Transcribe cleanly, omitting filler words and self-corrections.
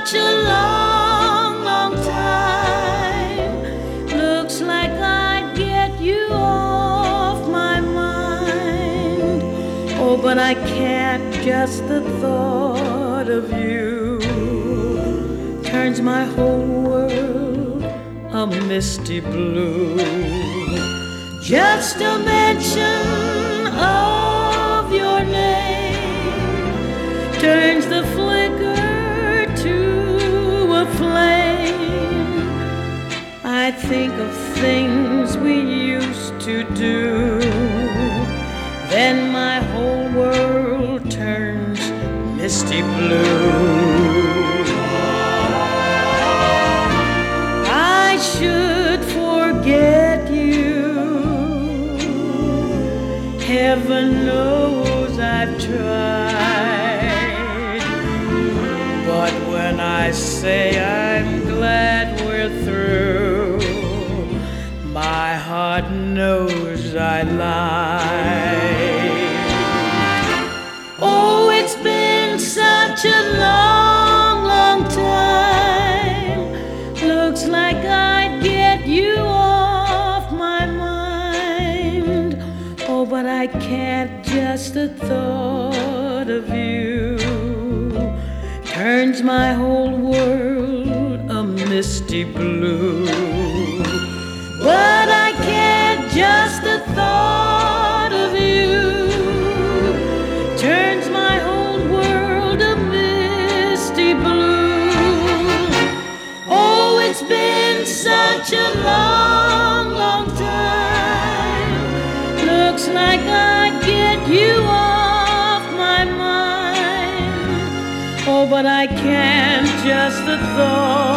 such a long, long time. Looks like I'd get you off my mind. Oh, but I can't, just the thought of you turns my whole world a misty blue. Just a mention of your name turns the flicker to a flame. I think of things we used to do, then my whole world turns misty blue. I should forget you, heaven knows I've tried, but when I say I'm glad we're through, my heart knows I lied. Oh, it's been such a long, long time. Looks like I'd get you off my mind. Oh, but I can't, just the thought of you turns my whole world a misty blue. But I can't, just the thought of you turns my whole world a misty blue. Oh, it's been such a long, long time. Looks like I'd get you off my mind. Oh, but I can't, just the thought